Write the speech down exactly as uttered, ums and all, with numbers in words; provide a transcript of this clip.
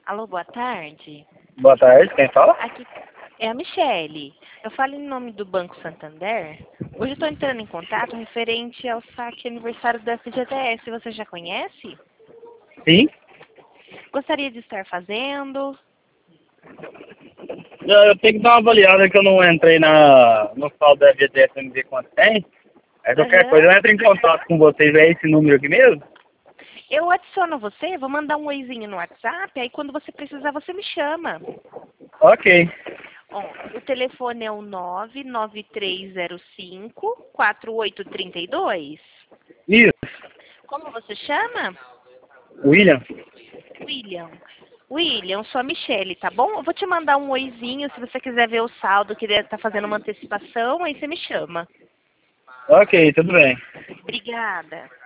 Alô, boa tarde. Boa tarde, quem fala? Aqui é a Michele. Eu falo em nome do Banco Santander. Hoje eu estou entrando em contato referente ao saque aniversário da F G T S. Você já conhece? Sim. Gostaria de estar fazendo? Eu eu tenho que dar uma avaliada que eu não entrei na, no saldo da F G T S pra me ver quanto tem. Aí qualquer Aham. coisa eu entro em contato com vocês. É esse número aqui mesmo? Eu adiciono você, vou mandar um oizinho no WhatsApp, aí quando você precisar você me chama. Ok. Ó, o telefone é o nove nove três zero cinco, quatro oito três dois. Isso. Como você chama? William? William. William, sou a Michele, tá bom? Eu vou te mandar um oizinho, se você quiser ver o saldo, que tá fazendo uma antecipação, aí você me chama. Ok, tudo bem. Obrigada.